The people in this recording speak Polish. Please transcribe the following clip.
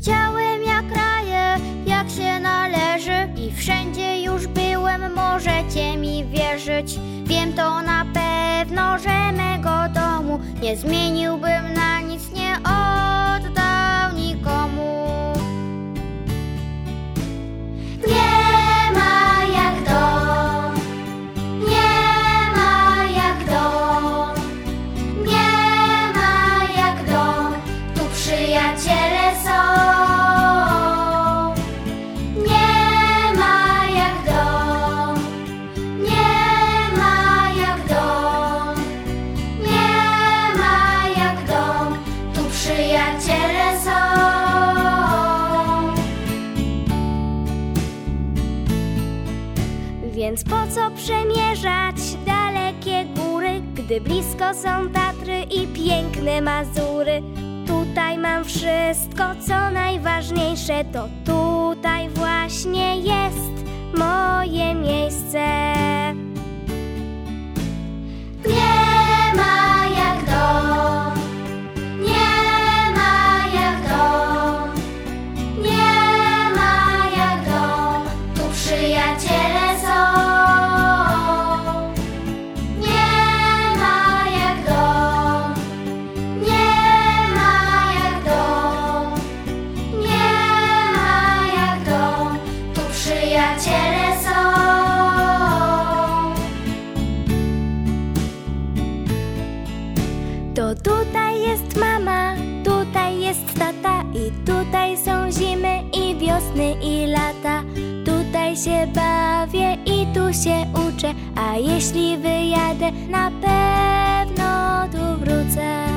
Widziałem jak raje, jak się należy, i wszędzie już byłem, możecie mi wierzyć. Wiem to na pewno, że mego domu nie zmieniłbym na nic, nie oddał nikomu. Nie ma jak dom, nie ma jak dom, nie ma jak dom, tu przyjaciele są. Nie ma jak dom, nie ma jak dom, nie ma jak dom, tu przyjaciele są. Więc po co przemierzać dalekie góry, gdy blisko są Tatry i piękne Mazury? Tutaj mam wszystko, co najważniejsze, to tutaj właśnie jest moje miejsce. Nie ma jak dom, nie ma jak dom, nie ma jak dom, tu przyjaciele są. Nie ma jak dom, nie ma jak dom, nie ma jak dom, tu przyjaciele są. To tutaj jest mama, tutaj jest tata, i tutaj są zimy i wiosny i lata. Tutaj się bawię i tu się uczę, a jeśli wyjadę, na pewno tu wrócę.